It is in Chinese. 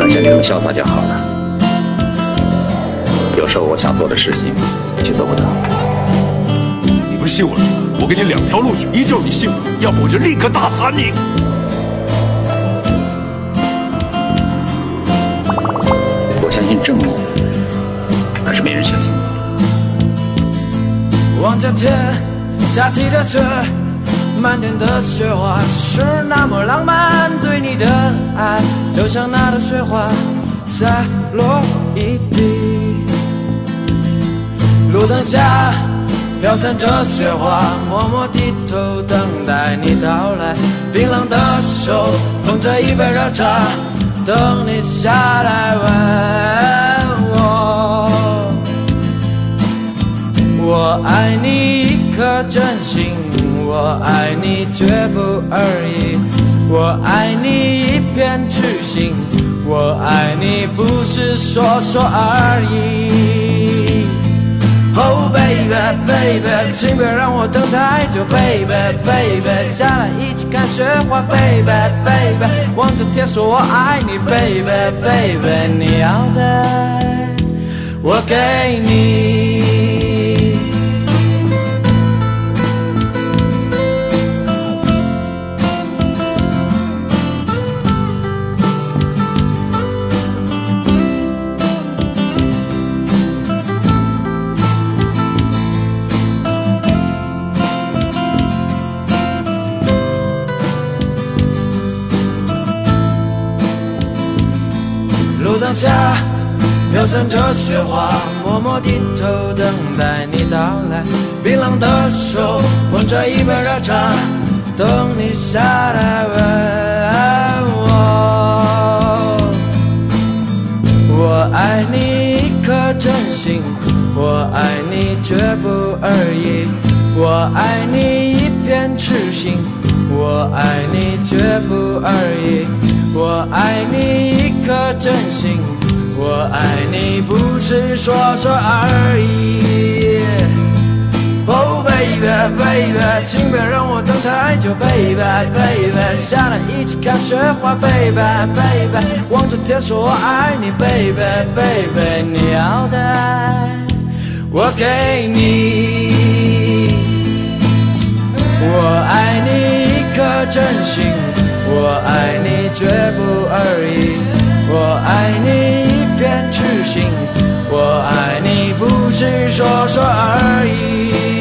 像你这么潇洒就好了。有时候我想做的事情，却做不到。 你不信我说，我给你2条路选，一就是你信我，要不我就立刻打残你。 我相信正义，但是没人相信我。 望着天下起的雪，满天的雪花是那么浪漫，对你的爱就像那朵雪花下落一地。路灯下飘散着雪花，默默低头等待你到来，冰冷的手捧着一杯热茶，等你下来问我爱你一颗真心，我爱你绝不二意，我爱你一片痴心，我爱你不是说说而已。Oh baby baby， 请别让我等太久 baby baby， 下来一起看雪花 baby baby， 望着天说我爱你 baby baby， 你要的我给你。路灯下飘散着雪花，默默低头等待你到来，冰冷的手捧着一杯热茶，等你下来问我爱你一颗真心，我爱你绝不二意，我爱你一片痴心，我爱你绝不二意，我爱你一颗真心，我爱你不是说说而已。Oh baby baby， 请别让我等太久 baby baby， 下来一起看雪花 baby baby， 望着天说我爱你 baby baby， 你要的我给你。我爱你一颗真心，我爱你绝不二意，我爱你一片痴心，我爱你不是说说而已。